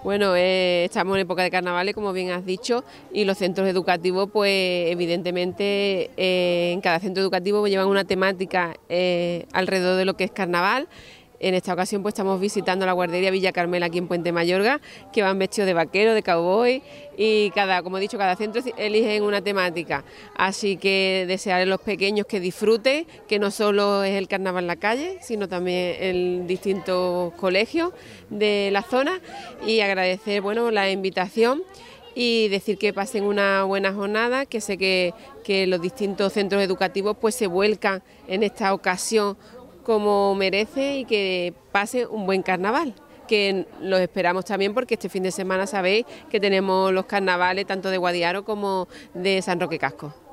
Bueno, estamos en época de carnavales, como bien has dicho, y los centros educativos, pues evidentemente en cada centro educativo llevan una temática alrededor de lo que es carnaval. En esta ocasión pues estamos visitando la guardería Villa Carmela aquí en Puente Mayorga, que van vestidos de vaquero, de cowboy, y como he dicho, cada centro eligen una temática. Así que desear a los pequeños que disfruten, que no solo es el carnaval en la calle, sino también en distintos colegios de la zona, y agradecer la invitación y decir que pasen una buena jornada, que sé que los distintos centros educativos pues se vuelcan en esta ocasión como merece y que pase un buen carnaval, que los esperamos también porque este fin de semana sabéis que tenemos los carnavales tanto de Guadiaro como de San Roque Casco.